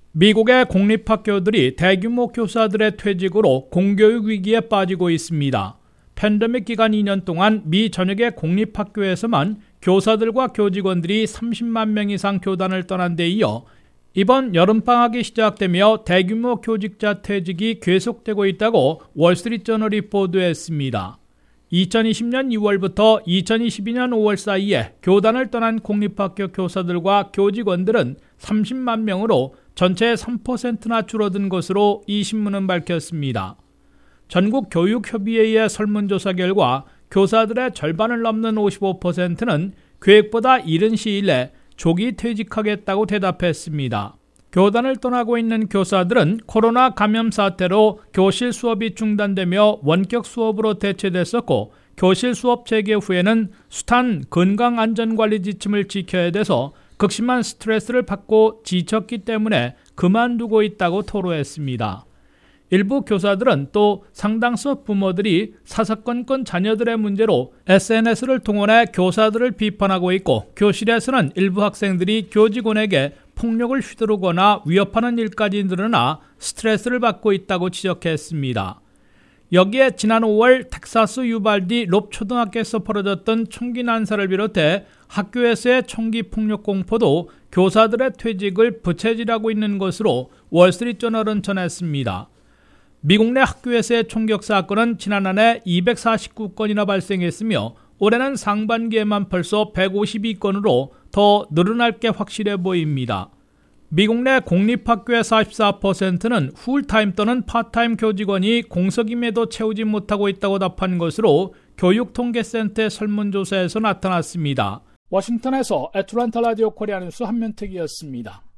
미국의 공립학교들이 대규모 교사들의 퇴직으로 공교육 위기에 빠지고 있습니다. 팬데믹 기간 2년 동안 미 전역의 공립학교에서만 교사들과 교직원들이 30만 명 이상 교단을 떠난 데 이어 이번 여름방학이 시작되며 대규모 교직자 퇴직이 계속되고 있다고 월스트리트저널이 보도했습니다. 2020년 2월부터 2022년 5월 사이에 교단을 떠난 공립학교 교사들과 교직원들은 30만 명으로 전체의 3%나 줄어든 것으로 이 신문은 밝혔습니다. 전국교육협의회의 설문조사 결과 교사들의 절반을 넘는 55%는 계획보다 이른 시일 내 조기 퇴직하겠다고 대답했습니다. 교단을 떠나고 있는 교사들은 코로나 감염 사태로 교실 수업이 중단되며 원격 수업으로 대체됐었고, 교실 수업 재개 후에는 숱한 건강안전관리 지침을 지켜야 돼서 극심한 스트레스를 받고 지쳤기 때문에 그만두고 있다고 토로했습니다. 일부 교사들은 또 상당수 부모들이 사사건건 자녀들의 문제로 SNS를 동원해 교사들을 비판하고 있고, 교실에서는 일부 학생들이 교직원에게 폭력을 휘두르거나 위협하는 일까지 늘어나 스트레스를 받고 있다고 지적했습니다. 여기에 지난 5월 텍사스 유발디 롭 초등학교에서 벌어졌던 총기 난사를 비롯해 학교에서의 총기 폭력 공포도 교사들의 퇴직을 부채질하고 있는 것으로 월스트리트저널은 전했습니다. 미국 내 학교에서의 총격 사건은 지난 한 해 249건이나 발생했으며 올해는 상반기에만 벌써 152건으로 더 늘어날 게 확실해 보입니다. 미국 내 공립학교의 44%는 풀타임 또는 파타임 교직원이 공석임에도 채우지 못하고 있다고 답한 것으로 교육통계센터의 설문조사에서 나타났습니다. 워싱턴에서 애틀랜타 라디오 코리아 뉴스 한면택이었습니다.